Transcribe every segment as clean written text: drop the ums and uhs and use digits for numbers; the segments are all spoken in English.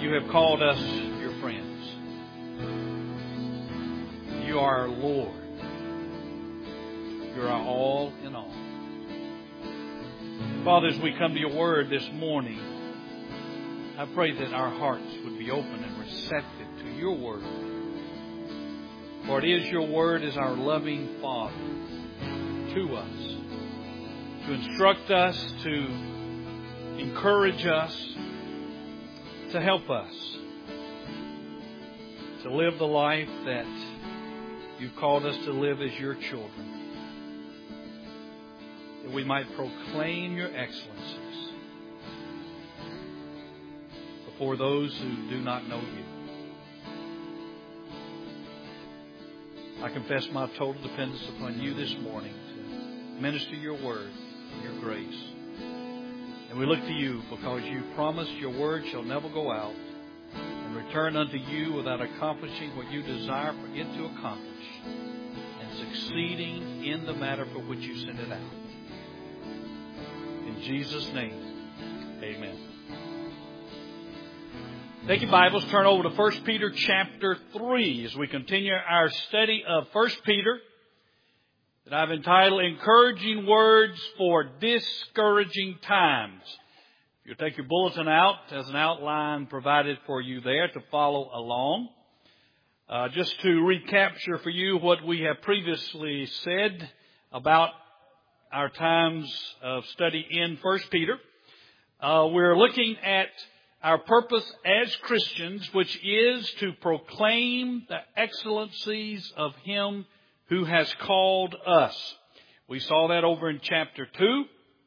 You have called us your friends. You are our Lord. You're our all in all. Father, as we come to your word this morning, I pray that our hearts would be open and receptive to your word. For it is your word as our loving Father to us, to instruct us, to encourage us, to help us to live the life that you've called us to live as your children, that we might proclaim your excellencies before those who do not know you. I confess my total dependence upon you this morning to minister your word and your grace. And we look to you because you promised your word shall never go out and return unto you without accomplishing what you desire for it to accomplish and succeeding in the matter for which you sent it out. In Jesus' name, amen. Take your Bibles, turn over to 1 Peter chapter 3 as we continue our study of 1 Peter that I've entitled Encouraging Words for Discouraging Times. You'll take your bulletin out. There's an outline provided for you there to follow along. Just to recapture for you what we have previously said about our times of study in 1 Peter. We're looking at our purpose as Christians, which is to proclaim the excellencies of Him who has called us. We saw that over in chapter 2,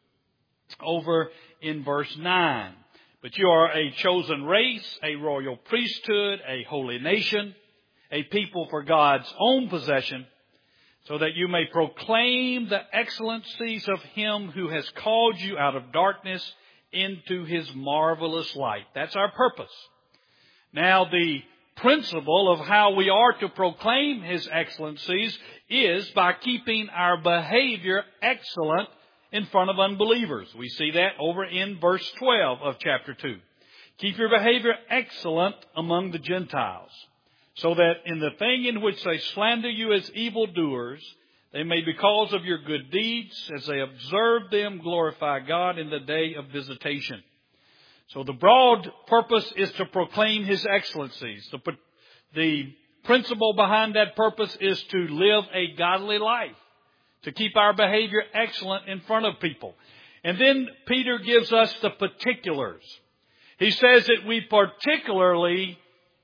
over in verse 9. But you are a chosen race, a royal priesthood, a holy nation, a people for God's own possession, so that you may proclaim the excellencies of Him who has called you out of darkness into His marvelous light. That's our purpose. Now, the principle of how we are to proclaim His excellencies is by keeping our behavior excellent in front of unbelievers. We see that over in verse 12 of chapter 2. Keep your behavior excellent among the Gentiles, so that in the thing in which they slander you as evildoers, they may, because of your good deeds, as they observe them, glorify God in the day of visitation. So the broad purpose is to proclaim His excellencies. The principle behind that purpose is to live a godly life, to keep our behavior excellent in front of people. And then Peter gives us the particulars. He says that we particularly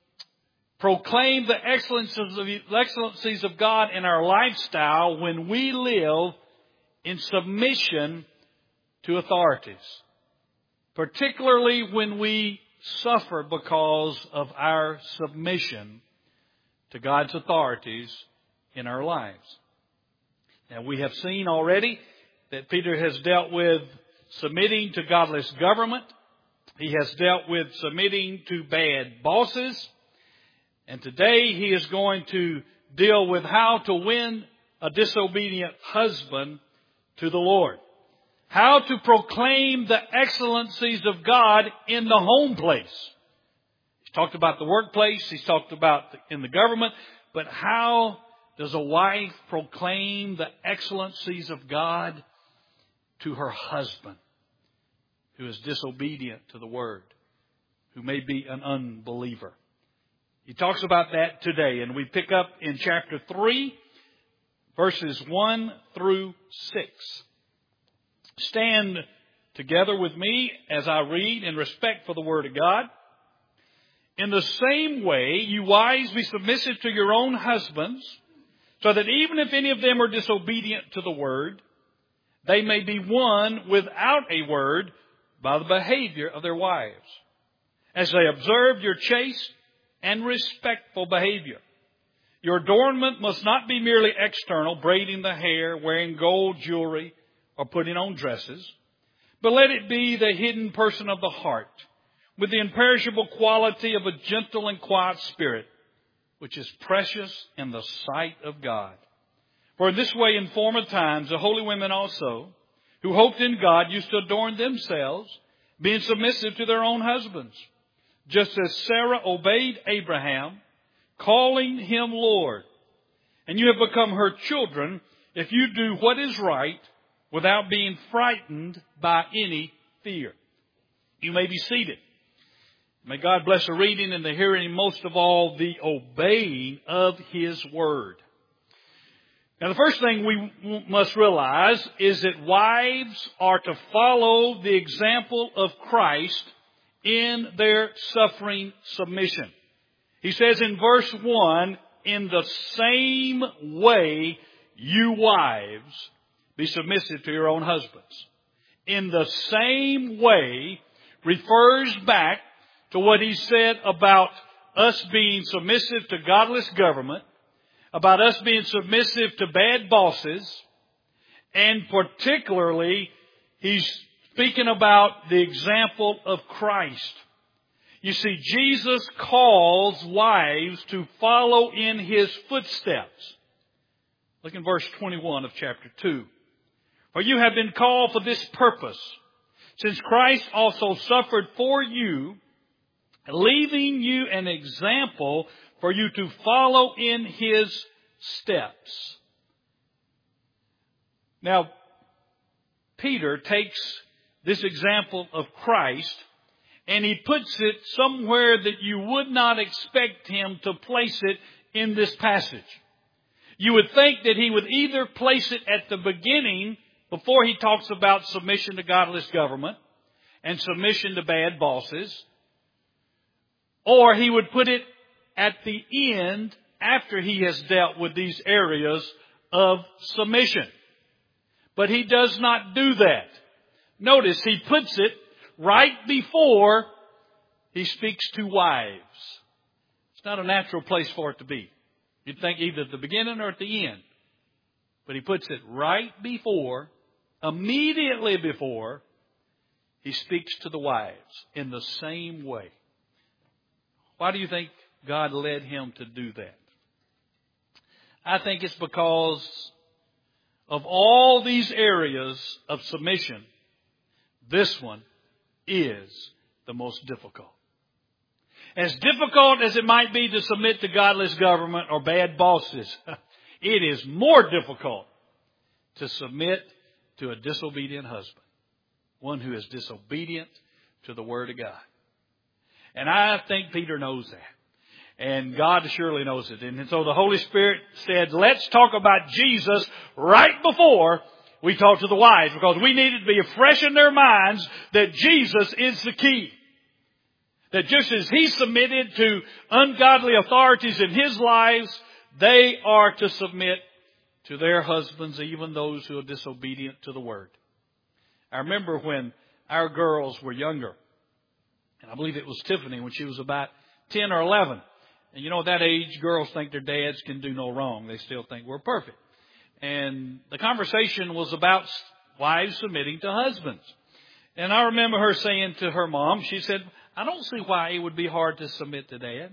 proclaim the excellencies of God in our lifestyle when we live in submission to authorities. Particularly when we suffer because of our submission to God's authorities in our lives. Now, we have seen already that Peter has dealt with submitting to godless government. He has dealt with submitting to bad bosses. And today he is going to deal with how to win a disobedient husband to the Lord. How to proclaim the excellencies of God in the home place. He's talked about the workplace. He's talked about in the government. But how does a wife proclaim the excellencies of God to her husband who is disobedient to the word, who may be an unbeliever? He talks about that today, and we pick up in chapter 3, verses 1 through 6. Stand together with me as I read in respect for the Word of God. In the same way, you wives, be submissive to your own husbands, so that even if any of them are disobedient to the Word, they may be won without a word by the behavior of their wives, as they observe your chaste and respectful behavior. Your adornment must not be merely external, braiding the hair, wearing gold jewelry, or putting on dresses, but let it be the hidden person of the heart, with the imperishable quality of a gentle and quiet spirit, which is precious in the sight of God. For in this way, in former times, the holy women also, who hoped in God, used to adorn themselves, being submissive to their own husbands, just as Sarah obeyed Abraham, calling him Lord. And you have become her children if you do what is right without being frightened by any fear. You may be seated. May God bless the reading and the hearing, and most of all, the obeying of His Word. Now, the first thing we must realize is that wives are to follow the example of Christ in their suffering submission. He says in verse 1, in the same way, you wives, be submissive to your own husbands. In the same way refers back to what he said about us being submissive to godless government, about us being submissive to bad bosses, and particularly he's speaking about the example of Christ. You see, Jesus calls wives to follow in His footsteps. Look in verse 21 of chapter 2. For you have been called for this purpose, since Christ also suffered for you, leaving you an example for you to follow in His steps. Now, Peter takes this example of Christ and he puts it somewhere that you would not expect him to place it in this passage. You would think that he would either place it at the beginning before he talks about submission to godless government and submission to bad bosses, or he would put it at the end after he has dealt with these areas of submission. But he does not do that. Notice he puts it right before he speaks to wives. It's not a natural place for it to be. You'd think either at the beginning or at the end. But he puts it right before, immediately before, he speaks to the wives in the same way. Why do you think God led him to do that? I think it's because of all these areas of submission, this one is the most difficult. As difficult as it might be to submit to godless government or bad bosses, it is more difficult to submit to a disobedient husband. One who is disobedient to the Word of God. And I think Peter knows that. And God surely knows it. And so the Holy Spirit said, let's talk about Jesus right before we talk to the wives, because we needed to be fresh in their minds that Jesus is the key. That just as He submitted to ungodly authorities in His lives, they are to submit to their husbands, even those who are disobedient to the Word. I remember when our girls were younger, and I believe it was Tiffany when she was about 10 or 11. And you know, at that age, girls think their dads can do no wrong. They still think we're perfect. And the conversation was about wives submitting to husbands. And I remember her saying to her mom, she said, I don't see why it would be hard to submit to Dad.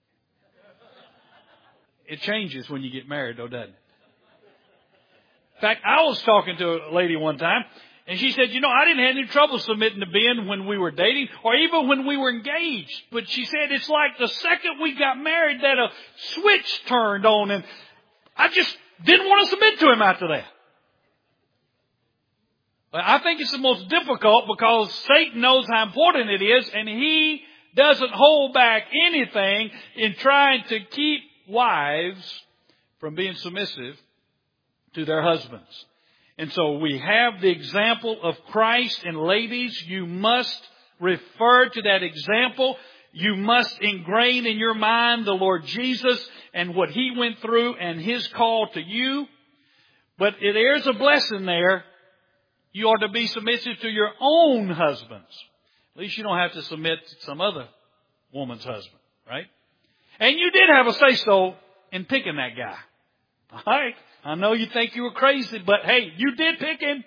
It changes when you get married, though, doesn't it? In fact, I was talking to a lady one time, and she said, you know, I didn't have any trouble submitting to Ben when we were dating or even when we were engaged. But she said it's like the second we got married that a switch turned on, and I just didn't want to submit to him after that. But I think it's the most difficult because Satan knows how important it is, and he doesn't hold back anything in trying to keep wives from being submissive to their husbands. And so we have the example of Christ, and ladies, you must refer to that example. You must ingrain in your mind the Lord Jesus and what He went through and His call to you. But there's a blessing there. You are to be submissive to your own husbands. At least you don't have to submit to some other woman's husband, right? And you did have a say-so in picking that guy. All right? I know you think you were crazy, but hey, you did pick him.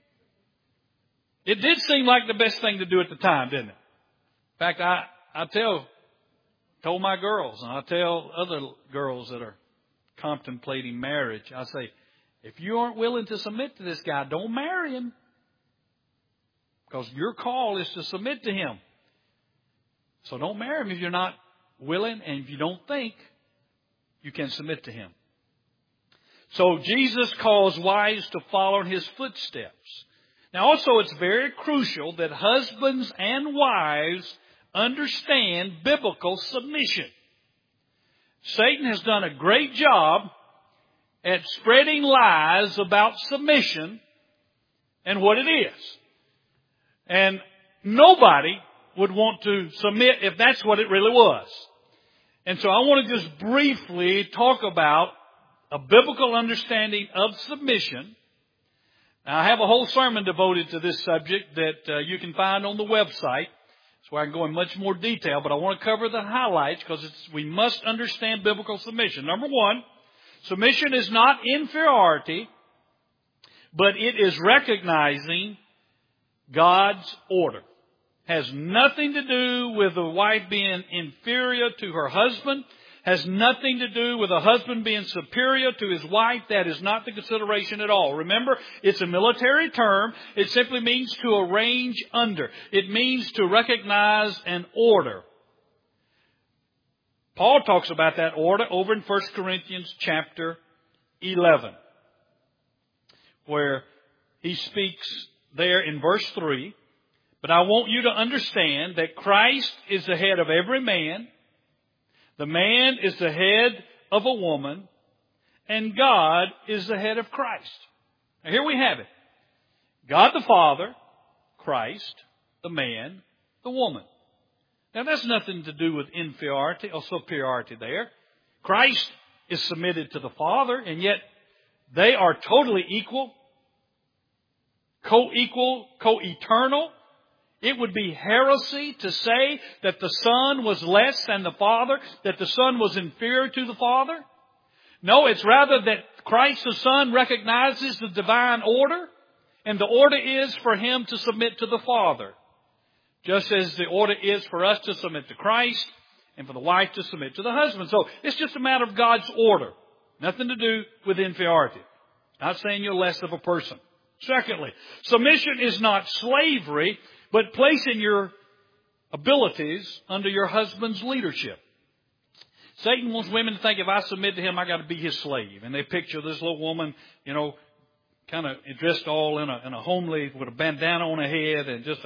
It did seem like the best thing to do at the time, didn't it? In fact, I told my girls, and I tell other girls that are contemplating marriage, I say, if you aren't willing to submit to this guy, don't marry him. Because your call is to submit to him. So don't marry him if you're not willing and if you don't think you can submit to him. So Jesus calls wives to follow in his footsteps. Now also it's very crucial that husbands and wives understand biblical submission. Satan has done a great job at spreading lies about submission and what it is. And nobody would want to submit if that's what it really was. And so I want to just briefly talk about a biblical understanding of submission. Now, I have a whole sermon devoted to this subject that you can find on the website. That's where I can go in much more detail, but I want to cover the highlights because we must understand biblical submission. Number one, submission is not inferiority, but it is recognizing God's order. Has nothing to do with the wife being inferior to her husband. Has nothing to do with a husband being superior to his wife. That is not the consideration at all. Remember, it's a military term. It simply means to arrange under. It means to recognize an order. Paul talks about that order over in 1 Corinthians chapter 11, where he speaks there in verse 3. But I want you to understand that Christ is the head of every man. The man is the head of a woman. And God is the head of Christ. Now here we have it. God the Father, Christ, the man, the woman. Now that's nothing to do with inferiority or superiority there. Christ is submitted to the Father, and yet they are totally equal, co-equal, co-eternal. It would be heresy to say that the Son was less than the Father, that the Son was inferior to the Father. No, it's rather that Christ the Son recognizes the divine order, and the order is for Him to submit to the Father, just as the order is for us to submit to Christ and for the wife to submit to the husband. So it's just a matter of God's order. Nothing to do with inferiority. Not saying you're less of a person. Secondly, submission is not slavery, but placing your abilities under your husband's leadership. Satan wants women to think if I submit to him, I got to be his slave. And they picture this little woman, kind of dressed all in a homely, with a bandana on her head and just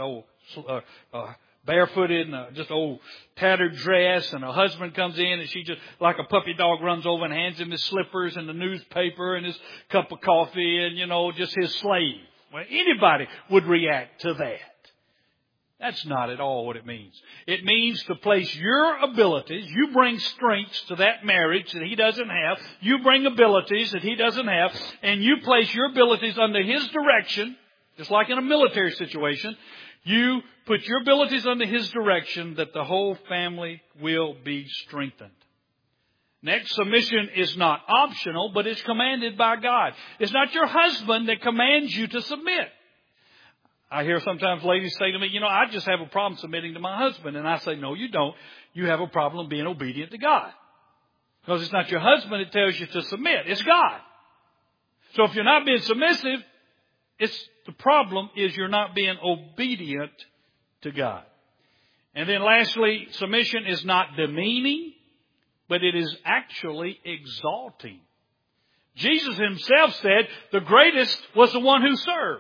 barefooted and just old tattered dress. And her husband comes in and she just, like a puppy dog, runs over and hands him his slippers and the newspaper and his cup of coffee and, just his slave. Well, anybody would react to that. That's not at all what it means. It means to place your abilities. You bring strengths to that marriage that he doesn't have. You bring abilities that he doesn't have. And you place your abilities under his direction, just like in a military situation. You put your abilities under his direction that the whole family will be strengthened. Next, submission is not optional, but it's commanded by God. It's not your husband that commands you to submit. I hear sometimes ladies say to me, I just have a problem submitting to my husband. And I say, no, you don't. You have a problem being obedient to God. Because it's not your husband that tells you to submit. It's God. So if you're not being submissive, the problem is you're not being obedient to God. And then lastly, submission is not demeaning, but it is actually exalting. Jesus himself said the greatest was the one who served.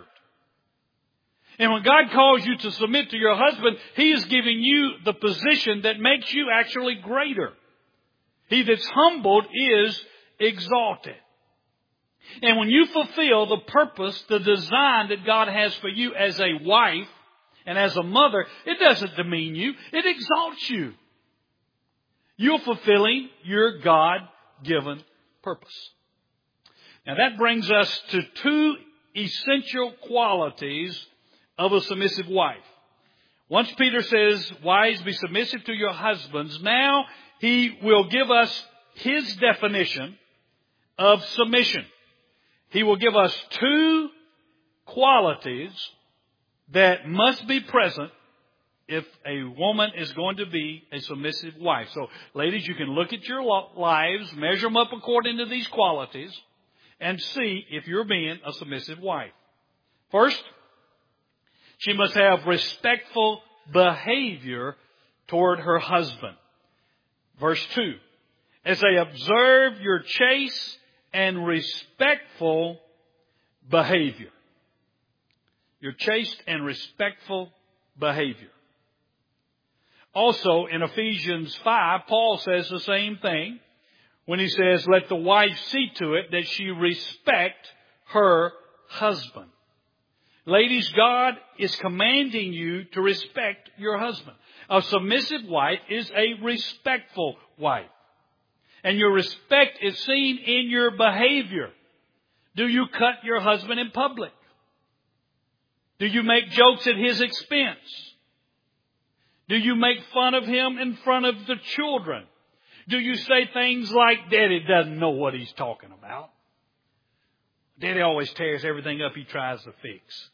And when God calls you to submit to your husband, He is giving you the position that makes you actually greater. He that's humbled is exalted. And when you fulfill the purpose, the design that God has for you as a wife and as a mother, it doesn't demean you. It exalts you. You're fulfilling your God-given purpose. Now that brings us to two essential qualities of a submissive wife. Once Peter says, wives, be submissive to your husbands, now he will give us his definition of submission. He will give us two qualities that must be present if a woman is going to be a submissive wife. So, ladies, you can look at your lives, measure them up according to these qualities, and see if you're being a submissive wife. First, she must have respectful behavior toward her husband. Verse 2. As they observe your chaste and respectful behavior. Your chaste and respectful behavior. Also, in Ephesians 5, Paul says the same thing when he says, let the wife see to it that she respect her husband. Ladies, God is commanding you to respect your husband. A submissive wife is a respectful wife. And your respect is seen in your behavior. Do you cut your husband in public? Do you make jokes at his expense? Do you make fun of him in front of the children? Do you say things like, Daddy doesn't know what he's talking about? Daddy always tears everything up he tries to fix.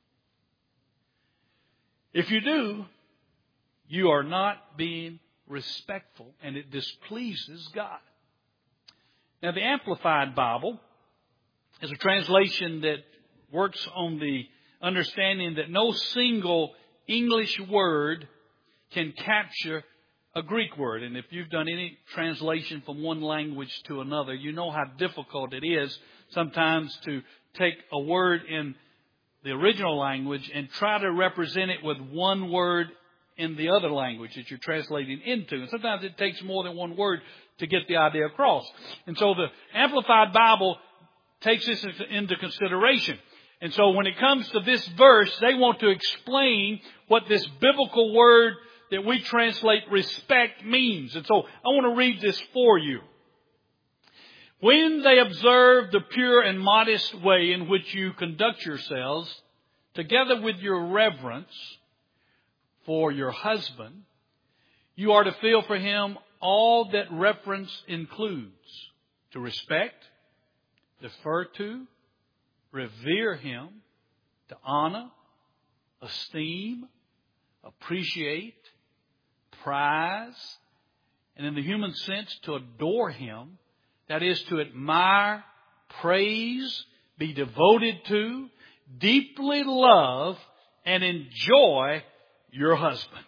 If you do, you are not being respectful, and it displeases God. Now, the Amplified Bible is a translation that works on the understanding that no single English word can capture a Greek word. And if you've done any translation from one language to another, you know how difficult it is sometimes to take a word in the original language and try to represent it with one word in the other language that you're translating into. And sometimes it takes more than one word to get the idea across. And so the Amplified Bible takes this into consideration. And so when it comes to this verse, they want to explain what this biblical word that we translate respect means. And so I want to read this for you. When they observe the pure and modest way in which you conduct yourselves, together with your reverence for your husband, you are to feel for him all that reverence includes. To respect, defer to, revere him, to honor, esteem, appreciate, prize, and in the human sense, to adore him. That is to admire, praise, be devoted to, deeply love, and enjoy your husband.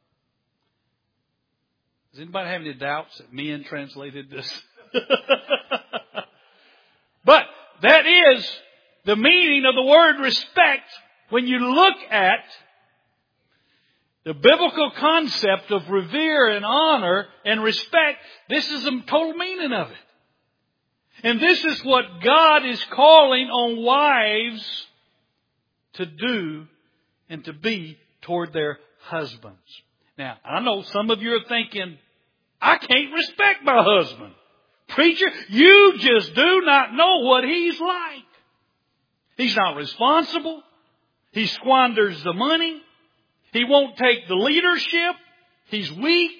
Does anybody have any doubts that men translated this? But that is the meaning of the word respect when you look at the biblical concept of revere and honor and respect. This is the total meaning of it. And this is what God is calling on wives to do and to be toward their husbands. Now, I know some of you are thinking, I can't respect my husband. Preacher, you just do not know what he's like. He's not responsible. He squanders the money. He won't take the leadership. He's weak.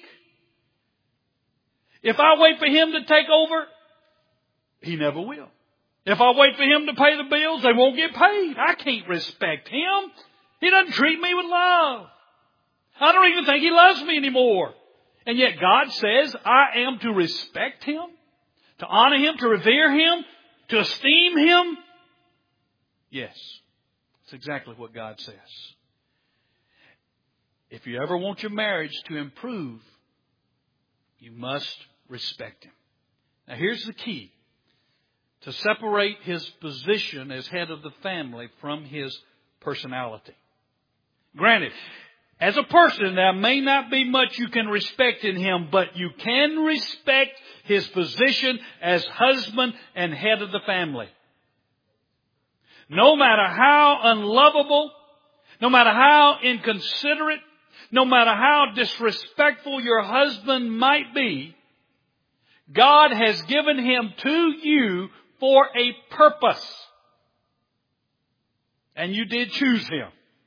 If I wait for him to take over, he never will. If I wait for him to pay the bills, they won't get paid. I can't respect him. He doesn't treat me with love. I don't even think he loves me anymore. And yet God says I am to respect him, to honor him, to revere him, to esteem him. Yes, that's exactly what God says. If you ever want your marriage to improve, you must respect him. Now here's the key. To separate his position as head of the family from his personality. Granted, as a person, there may not be much you can respect in him, but you can respect his position as husband and head of the family. No matter how unlovable, no matter how inconsiderate, no matter how disrespectful your husband might be, God has given him to you for a purpose. And you did choose him.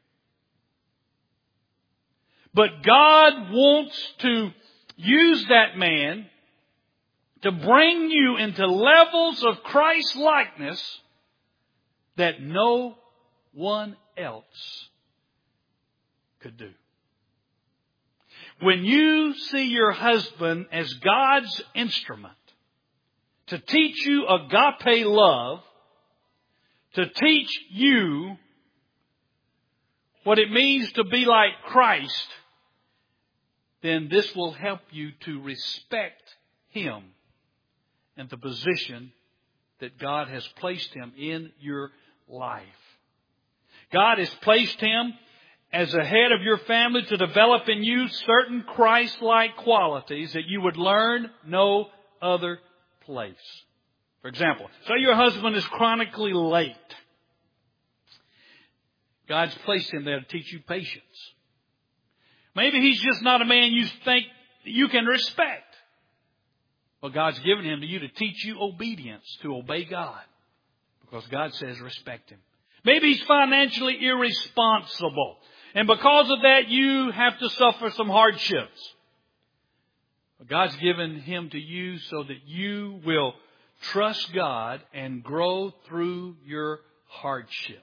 But God wants to use that man to bring you into levels of Christ-likeness that no one else could do. When you see your husband as God's instrument to teach you agape love, to teach you what it means to be like Christ, then this will help you to respect him and the position that God has placed him in your life. God has placed him as the head of your family to develop in you certain Christ-like qualities that you would learn no other place. For example, say your husband is chronically late. God's placed him there to teach you patience. Maybe he's just not a man you think you can respect. Well, God's given him to you to teach you obedience, to obey God. Because God says respect him. Maybe he's financially irresponsible. And because of that, you have to suffer some hardships. But God's given him to you so that you will trust God and grow through your hardships.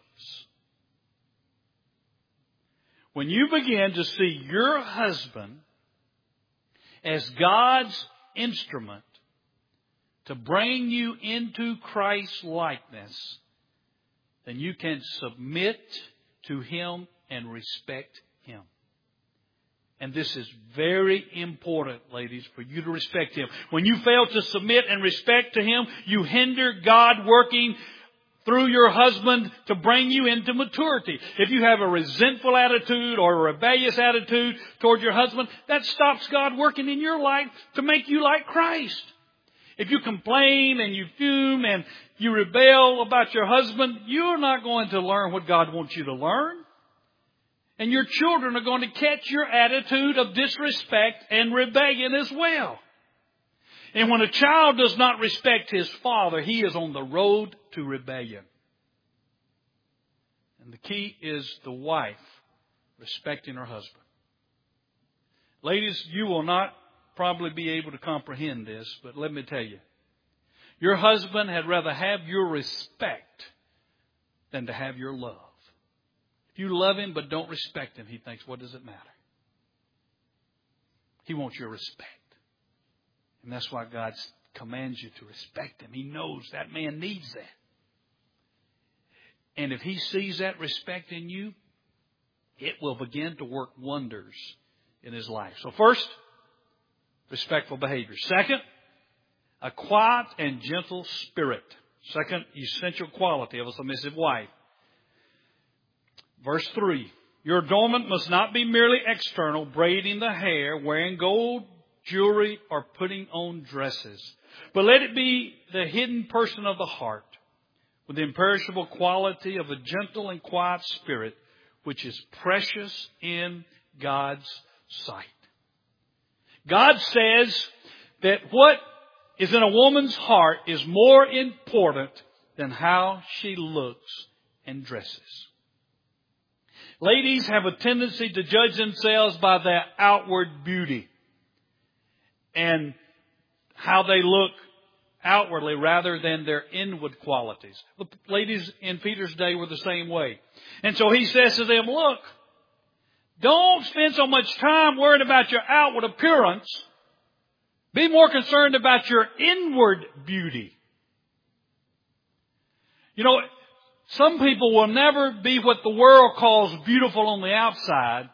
When you begin to see your husband as God's instrument to bring you into Christ's likeness, then you can submit to him and respect him. And this is very important, ladies, for you to respect him. When you fail to submit and respect to him, you hinder God working through your husband to bring you into maturity. If you have a resentful attitude or a rebellious attitude toward your husband, that stops God working in your life to make you like Christ. If you complain and you fume and you rebel about your husband, you're not going to learn what God wants you to learn. And your children are going to catch your attitude of disrespect and rebellion as well. And when a child does not respect his father, he is on the road to rebellion. And the key is the wife respecting her husband. Ladies, you will not probably be able to comprehend this, but let me tell you, your husband had rather have your respect than to have your love. If you love him but don't respect him, he thinks, what does it matter? He wants your respect. And that's why God commands you to respect him. He knows that man needs that. And if he sees that respect in you, it will begin to work wonders in his life. So first, respectful behavior. Second, a quiet and gentle spirit. Second essential quality of a submissive wife. Verse 3, your adornment must not be merely external, braiding the hair, wearing gold jewelry, or putting on dresses. But let it be the hidden person of the heart, with the imperishable quality of a gentle and quiet spirit, which is precious in God's sight. God says that what is in a woman's heart is more important than how she looks and dresses. Ladies have a tendency to judge themselves by their outward beauty and how they look outwardly rather than their inward qualities. The ladies in Peter's day were the same way. And so he says to them, look, don't spend so much time worried about your outward appearance. Be more concerned about your inward beauty. You know, some people will never be what the world calls beautiful on the outside.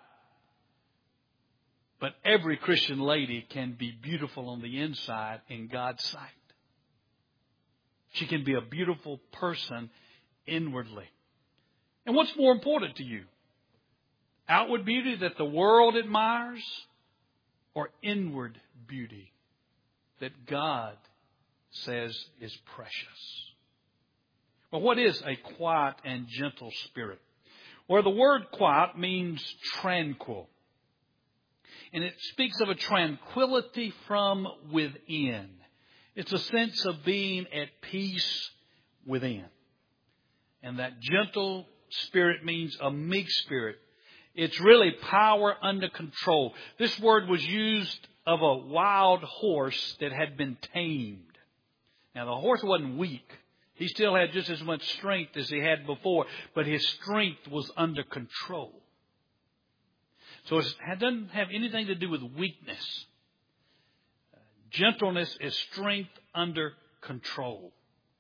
But every Christian lady can be beautiful on the inside in God's sight. She can be a beautiful person inwardly. And what's more important to you? Outward beauty that the world admires, or inward beauty that God says is precious? Well, what is a quiet and gentle spirit? Well, the word quiet means tranquil. And it speaks of a tranquility from within. It's a sense of being at peace within. And that gentle spirit means a meek spirit. It's really power under control. This word was used of a wild horse that had been tamed. Now, the horse wasn't weak. He still had just as much strength as he had before, but his strength was under control. So it doesn't have anything to do with weakness. Gentleness is strength under control.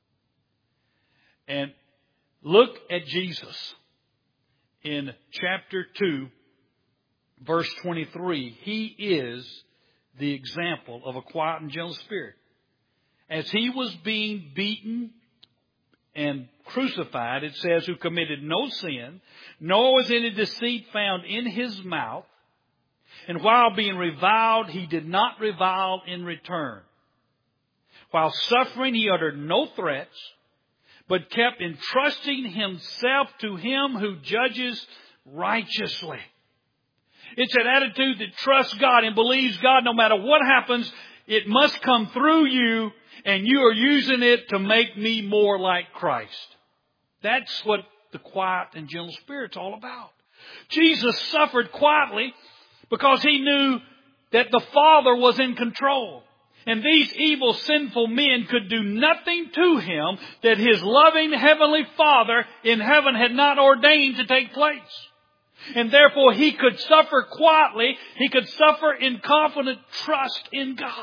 And look at Jesus in chapter 2 verse 23, he is the example of a quiet and gentle spirit. As he was being beaten and crucified, it says, who committed no sin, nor was any deceit found in his mouth. And while being reviled, he did not revile in return. While suffering, he uttered no threats, but kept entrusting himself to him who judges righteously. It's an attitude that trusts God and believes God no matter what happens, it must come through you, and you are using it to make me more like Christ. That's what the quiet and gentle spirit's all about. Jesus suffered quietly because he knew that the Father was in control. And these evil, sinful men could do nothing to him that his loving Heavenly Father in heaven had not ordained to take place. And therefore he could suffer quietly. He could suffer in confident trust in God.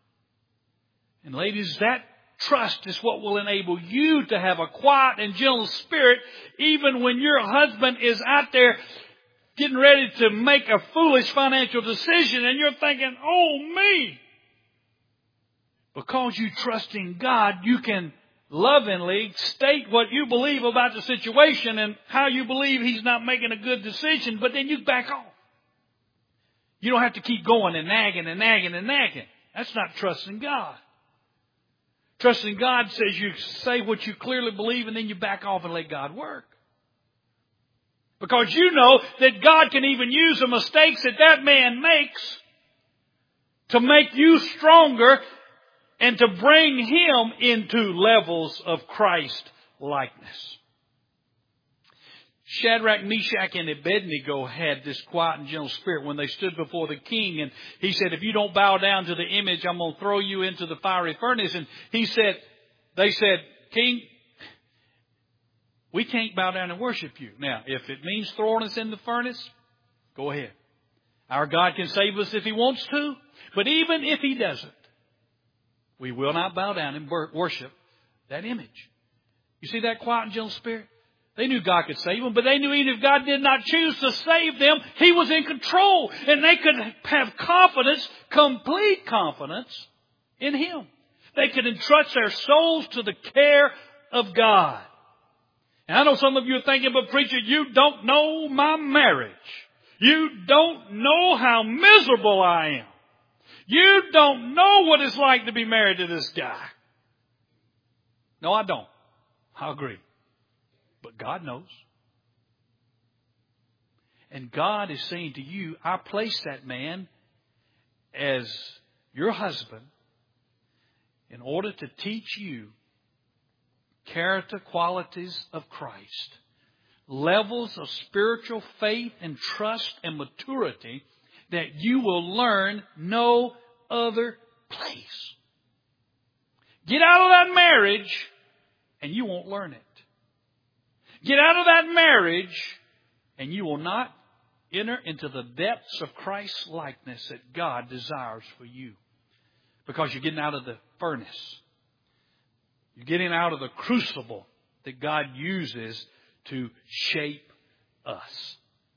And ladies, that trust is what will enable you to have a quiet and gentle spirit even when your husband is out there getting ready to make a foolish financial decision and you're thinking, oh me. Because you trust in God, you can lovingly state what you believe about the situation and how you believe he's not making a good decision, but then you back off. You don't have to keep going and nagging and nagging and nagging. That's not trusting God. Trusting God says you say what you clearly believe and then you back off and let God work. Because you know that God can even use the mistakes that that man makes to make you stronger and to bring him into levels of Christ likeness. Shadrach, Meshach, and Abednego had this quiet and gentle spirit when they stood before the king. And he said, if you don't bow down to the image, I'm going to throw you into the fiery furnace. And they said, King, we can't bow down and worship you. Now, if it means throwing us in the furnace, go ahead. Our God can save us if he wants to. But even if he doesn't, we will not bow down and worship that image. You see that quiet and gentle spirit? They knew God could save them, but they knew even if God did not choose to save them, he was in control. And they could have confidence, complete confidence in him. They could entrust their souls to the care of God. And I know some of you are thinking, but preacher, you don't know my marriage. You don't know how miserable I am. You don't know what it's like to be married to this guy. No, I don't. I agree. But God knows. And God is saying to you, I place that man as your husband in order to teach you character qualities of Christ, levels of spiritual faith and trust and maturity that you will learn no other place. Get out of that marriage and you won't learn it. Get out of that marriage and you will not enter into the depths of Christ's likeness that God desires for you. Because you're getting out of the furnace. You're getting out of the crucible that God uses to shape us.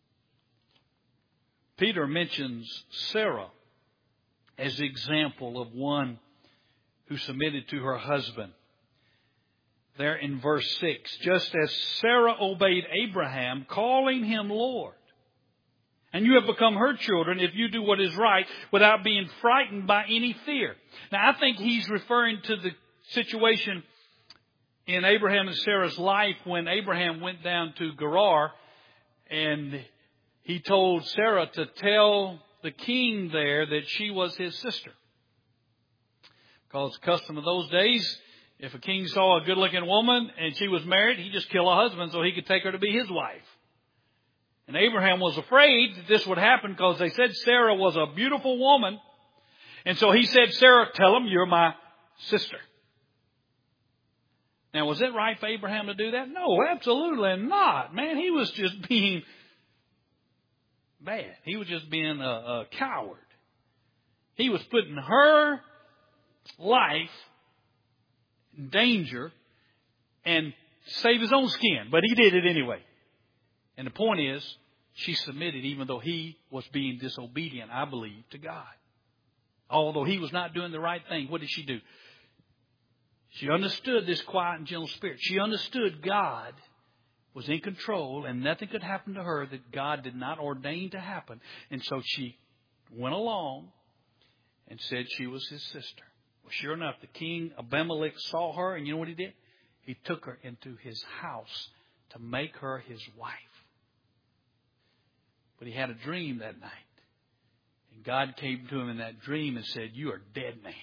Peter mentions Sarah as the example of one who submitted to her husband. There in verse 6, just as Sarah obeyed Abraham, calling him Lord. And you have become her children if you do what is right without being frightened by any fear. Now, I think he's referring to the situation in Abraham and Sarah's life when Abraham went down to Gerar and he told Sarah to tell the king there that she was his sister. Because the custom of those days, if a king saw a good-looking woman and she was married, he'd just kill her husband so he could take her to be his wife. And Abraham was afraid that this would happen because they said Sarah was a beautiful woman. And so he said, Sarah, tell him you're my sister. Now, was it right for Abraham to do that? No, absolutely not. Man, he was just being bad. He was just being a coward. He was putting her life in danger and save his own skin. But he did it anyway. And the point is, she submitted even though he was being disobedient, I believe, to God. Although he was not doing the right thing, what did she do? She understood this quiet and gentle spirit. She understood God was in control and nothing could happen to her that God did not ordain to happen. And so she went along and said she was his sister. Well, sure enough, the king Abimelech saw her, and you know what he did? He took her into his house to make her his wife. But he had a dream that night. And God came to him in that dream and said, "You are a dead man,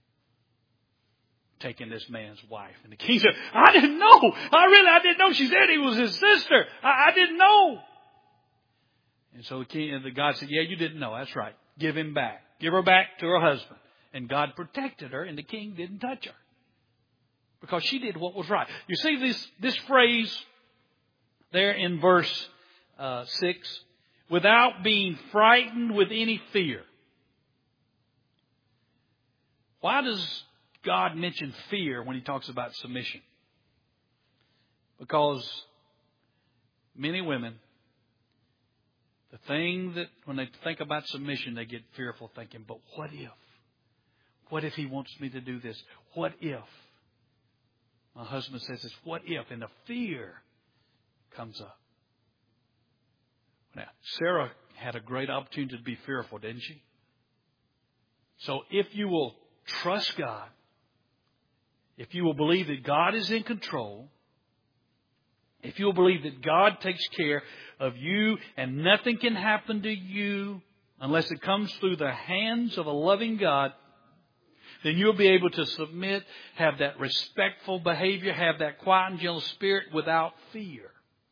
taking this man's wife." And the king said, "I didn't know. I didn't know." She said he was his sister. I didn't know. And so God said, "Yeah, you didn't know. That's right. Give him back. Give her back to her husband." And God protected her, and the king didn't touch her because she did what was right. You see this phrase there in verse 6, without being frightened with any fear. Why does God mention fear when he talks about submission? Because many women, the thing that when they think about submission, they get fearful thinking, but what if? What if he wants me to do this? What if? My husband says this, what if? And the fear comes up. Now, Sarah had a great opportunity to be fearful, didn't she? So if you will trust God, if you will believe that God is in control, if you will believe that God takes care of you and nothing can happen to you unless it comes through the hands of a loving God, then you'll be able to submit, have that respectful behavior, have that quiet and gentle spirit without fear.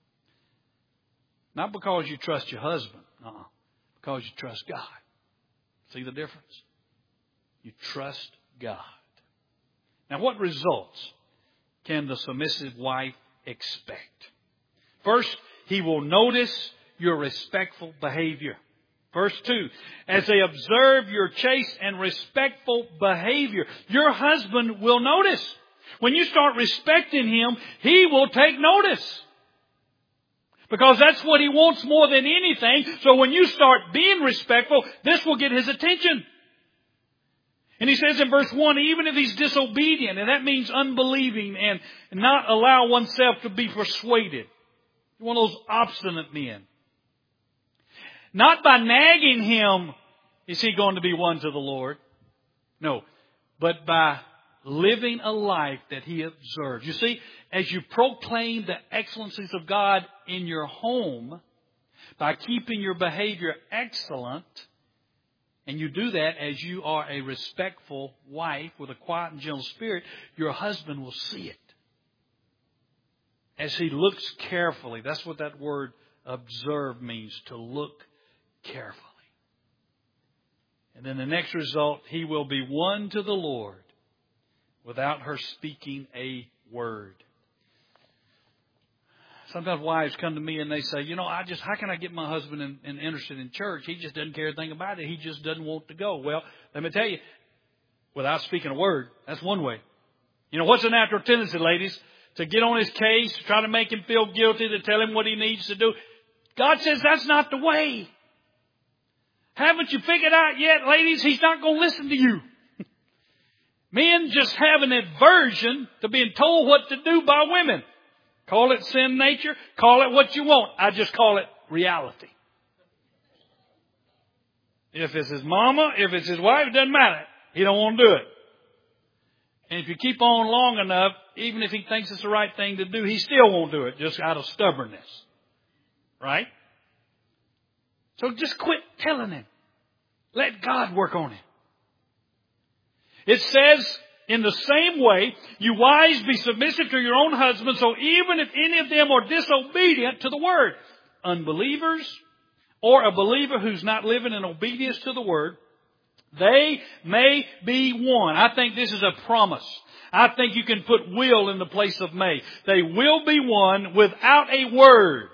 Not because you trust your husband, because you trust God. See the difference? You trust God. Now, what results can the submissive wife expect? First, he will notice your respectful behavior. Verse 2, as they observe your chaste and respectful behavior, your husband will notice. When you start respecting him, he will take notice. Because that's what he wants more than anything. So when you start being respectful, this will get his attention. And he says in verse 1, even if he's disobedient, and that means unbelieving and not allow oneself to be persuaded. One of those obstinate men. Not by nagging him is he going to be won to the Lord. No, but by living a life that he observes. You see, as you proclaim the excellencies of God in your home, by keeping your behavior excellent, and you do that as you are a respectful wife with a quiet and gentle spirit, your husband will see it. As he looks carefully. That's what that word observe means, to look carefully. And then the next result, he will be won to the Lord without her speaking a word. Sometimes wives come to me and they say, how can I get my husband interested in church? He just doesn't care a thing about it. He just doesn't want to go. Well, let me tell you, without speaking a word, that's one way. What's the natural tendency, ladies? To get on his case, to try to make him feel guilty, to tell him what he needs to do. God says that's not the way. Haven't you figured out yet, ladies? He's not going to listen to you. Men just have an aversion to being told what to do by women. Call it sin nature. Call it what you want. I just call it reality. If it's his mama, if it's his wife, it doesn't matter. He don't want to do it. And if you keep on long enough, even if he thinks it's the right thing to do, he still won't do it just out of stubbornness. Right? So just quit telling him. Let God work on him. It says, in the same way, you wives be submissive to your own husbands, so even if any of them are disobedient to the word, unbelievers or a believer who's not living in obedience to the word, they may be won. I think this is a promise. I think you can put will in the place of may. They will be won without a word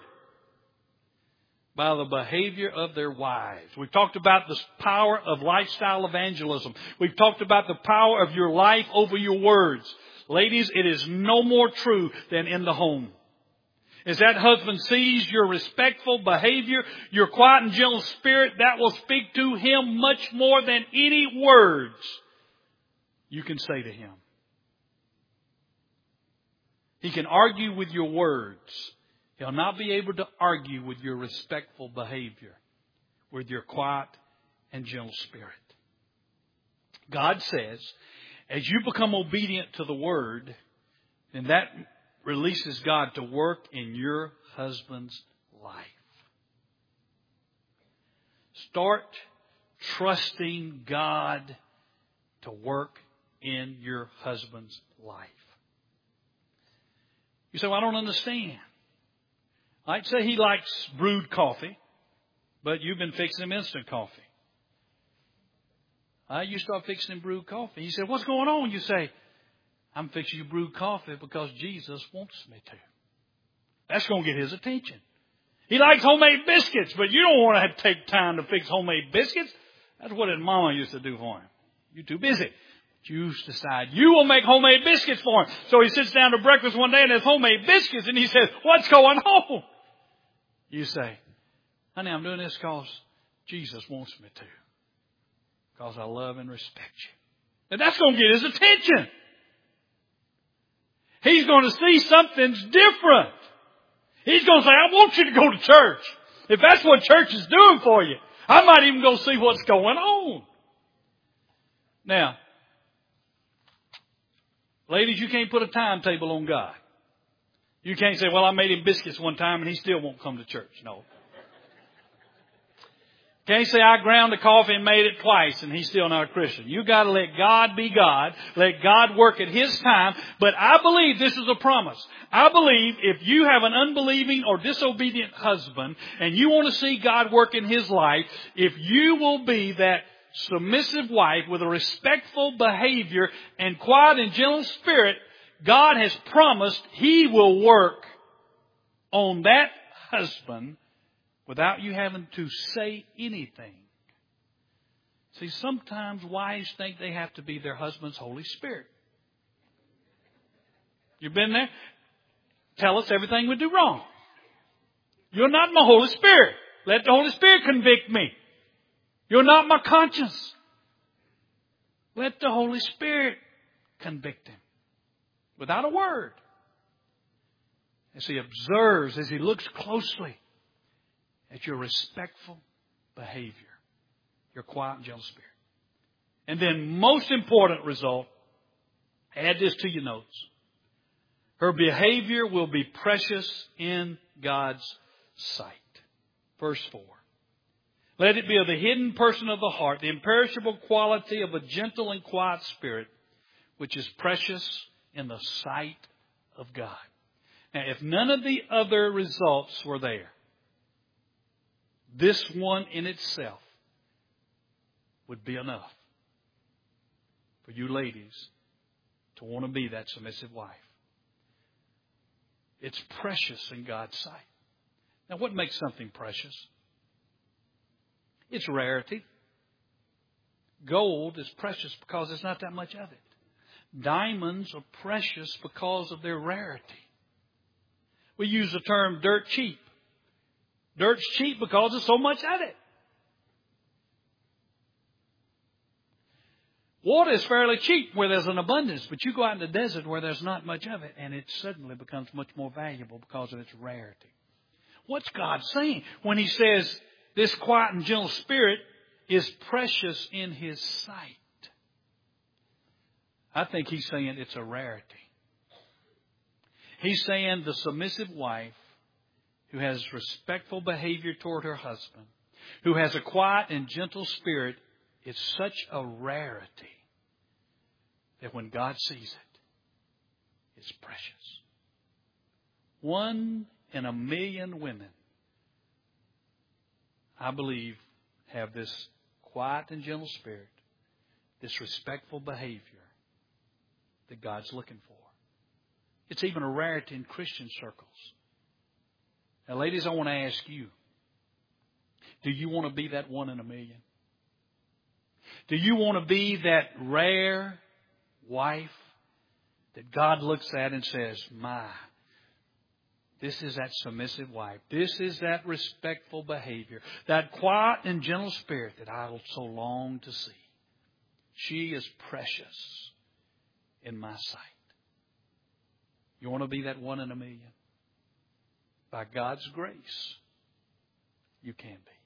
by the behavior of their wives. We've talked about the power of lifestyle evangelism. We've talked about the power of your life over your words. Ladies, it is no more true than in the home. As that husband sees your respectful behavior, your quiet and gentle spirit, that will speak to him much more than any words you can say to him. He can argue with your words. He'll not be able to argue with your respectful behavior, with your quiet and gentle spirit. God says, as you become obedient to the Word, then that releases God to work in your husband's life. Start trusting God to work in your husband's life. You say, well, I don't understand. I'd say he likes brewed coffee, but you've been fixing him instant coffee. You start fixing him brewed coffee. He said, what's going on? You say, I'm fixing you brewed coffee because Jesus wants me to. That's going to get his attention. He likes homemade biscuits, but you don't want to have to take time to fix homemade biscuits. That's what his mama used to do for him. You're too busy. You decide you will make homemade biscuits for him. So he sits down to breakfast one day and has homemade biscuits, and he says, what's going on? You say, honey, I'm doing this because Jesus wants me to. Because I love and respect you. And that's going to get his attention. He's going to see something's different. He's going to say, I want you to go to church. If that's what church is doing for you, I might even go see what's going on. Now, ladies, you can't put a timetable on God. You can't say, well, I made him biscuits one time and he still won't come to church. No. Can't say I ground the coffee and made it twice and he's still not a Christian. You got to let God be God. Let God work at his time. But I believe this is a promise. I believe if you have an unbelieving or disobedient husband and you want to see God work in his life, if you will be that submissive wife with a respectful behavior and quiet and gentle spirit, God has promised he will work on that husband without you having to say anything. See, sometimes wives think they have to be their husband's Holy Spirit. You've been there? Tell us everything we do wrong. You're not my Holy Spirit. Let the Holy Spirit convict me. You're not my conscience. Let the Holy Spirit convict him. Without a word. As he observes, as he looks closely at your respectful behavior, your quiet and gentle spirit. And then most important result, add this to your notes. Her behavior will be precious in God's sight. Verse 4. Let it be of the hidden person of the heart, the imperishable quality of a gentle and quiet spirit, which is precious in the sight of God. Now, if none of the other results were there, this one in itself would be enough for you ladies to want to be that submissive wife. It's precious in God's sight. Now, what makes something precious? It's rarity. Gold is precious because there's not that much of it. Diamonds are precious because of their rarity. We use the term dirt cheap. Dirt's cheap because there's so much of it. Water is fairly cheap where there's an abundance, but you go out in the desert where there's not much of it, and it suddenly becomes much more valuable because of its rarity. What's God saying when he says this quiet and gentle spirit is precious in his sight? I think he's saying it's a rarity. He's saying the submissive wife who has respectful behavior toward her husband, who has a quiet and gentle spirit, is such a rarity that when God sees it, it's precious. 1 in a million women, I believe, have this quiet and gentle spirit, this respectful behavior that God's looking for. It's even a rarity in Christian circles. Now, ladies, I want to ask you, do you want to be that 1 in a million? Do you want to be that rare wife that God looks at and says, This is that submissive wife. This is that respectful behavior. That quiet and gentle spirit that I so long to see. She is precious in my sight. You want to be that one in a million? By God's grace, you can be.